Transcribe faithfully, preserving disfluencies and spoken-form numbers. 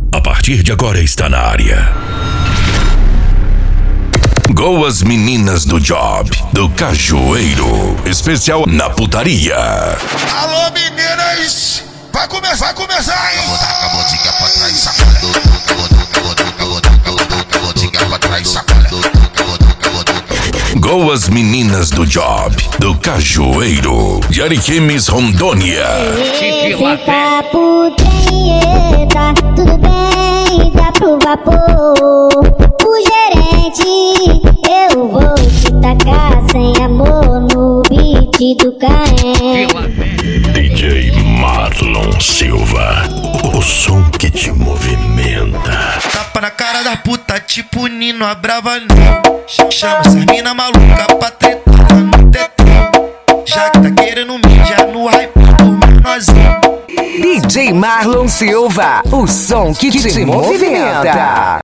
a partir de agora está na área. Goas Meninas do Job, do Cajueiro, especial na putaria. Alô, meninas! Vai começar, vai começar, hein? Acabou de cá pra trás, sacando. Acabou de cá pra trás, sacando. Goas Meninas do Job, do Cajueiro, de Ariquemes, Rondônia. Esse papo tem, tá tudo bem, dá pro vapor. O gerente, eu vou te tacar sem amor no beat do Caém. D J Marlon Silva, o som que te movimenta. Tapa na cara da puta, tipo Nino, a brava não. Chama essas mina maluca pra tretar lá no tetão. Já que tá querendo mijar no hype do menorzinho. D J Marlon Silva, o som que te movimenta.